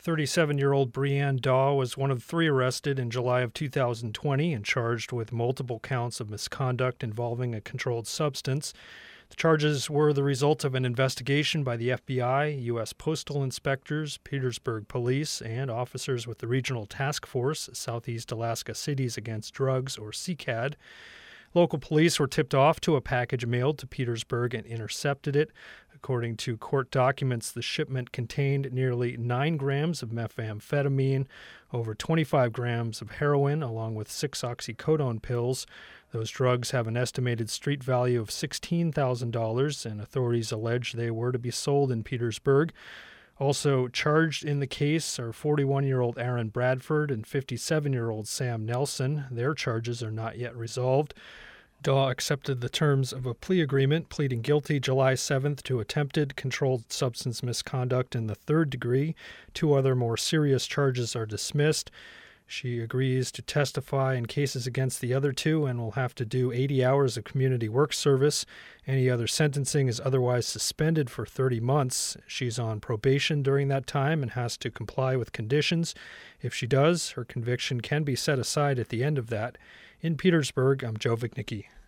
37-year-old Breanne Daw was one of three arrested in July of 2020 and charged with multiple counts of misconduct involving a controlled substance. The charges were the result of an investigation by the FBI, U.S. Postal Inspectors, Petersburg Police, and officers with the Regional Task Force, Southeast Alaska Cities Against Drugs, or CCAD. Local police were tipped off to a package mailed to Petersburg and intercepted it. According to court documents, the shipment contained nearly 9 grams of methamphetamine, over 25 grams of heroin, along with 6 oxycodone pills. Those drugs have an estimated street value of $16,000, and authorities allege they were to be sold in Petersburg. Also charged in the case are 41-year-old Aaron Bradford and 57-year-old Sam Nelson. Their charges are not yet resolved. Daw accepted the terms of a plea agreement, pleading guilty July 7th to attempted controlled substance misconduct in the third degree. 2 other more serious charges are dismissed. She agrees to testify in cases against the other 2 and will have to do 80 hours of community work service. Any other sentencing is otherwise suspended for 30 months. She's on probation during that time and has to comply with conditions. If she does, her conviction can be set aside at the end of that. In Petersburg, I'm Joe Vignicki.